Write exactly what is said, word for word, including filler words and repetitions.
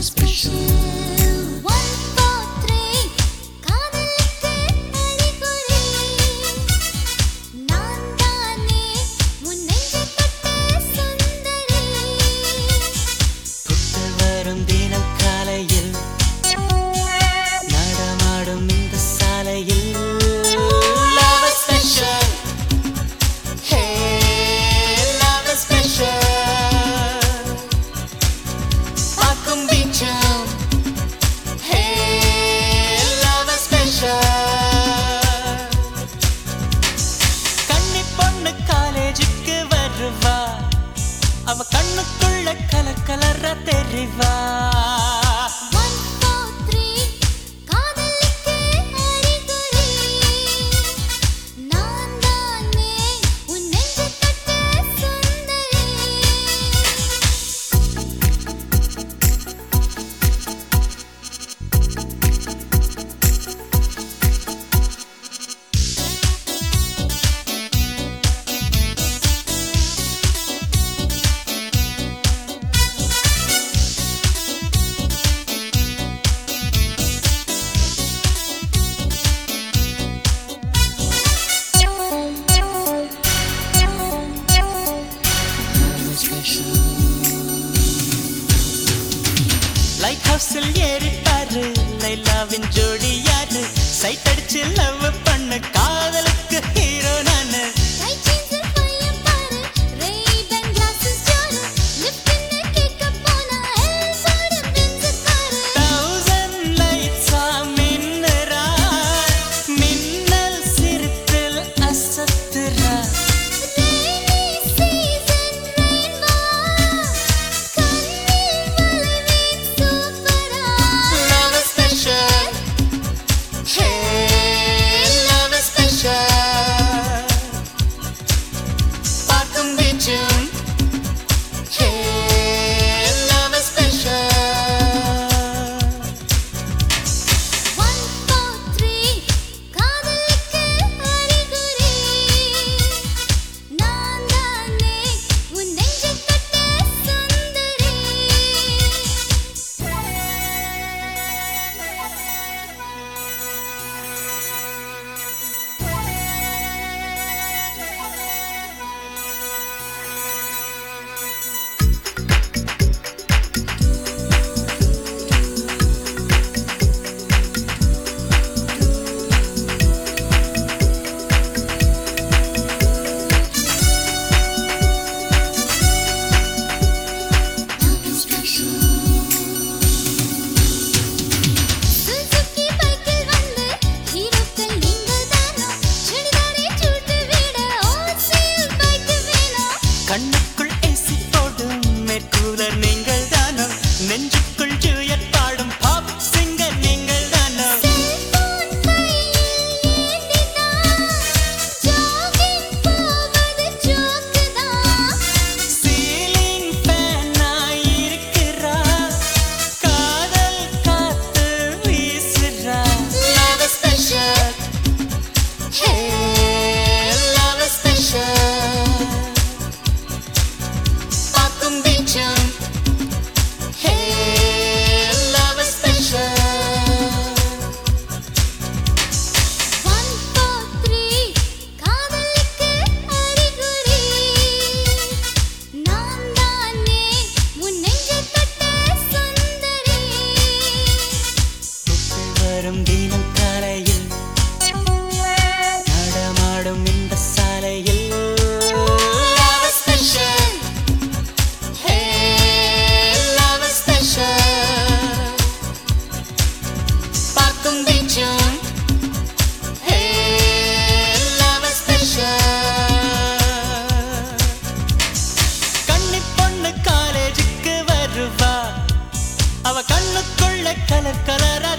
அவ கண்ணுக்குள்ள கலர் கலரா தெரிவா. லைட் ஹவுஸில் ஏறிட்டாரு லைலாவின் ஜோடி யாரு, சைட் அடிச்சு லவ் பண்ண காதலுக்கு ஹீரோ நானு. கண்ணுக்குள் ஏசி போடும் மேற்கூலர் நீங்கள் தானோ, நெஞ்சுக்குள் ஜூயட் பாடும் பாப் சிங்கர் நீங்கள் தானோ. சீலிங் ஃபேனா இருக்கிறா, காதல் காத்து வீசுறா. Love is special, hey love is special. தினம் காலையில் நடமாடும் இந்த சாலையில் Love is special, hey love is special. பார்க்கும் பீச்சும் hey love is special. கன்னி பொண்ணு காலேஜுக்கு வருவா, அவ கண்ணுக்குள்ள கலர் கலரா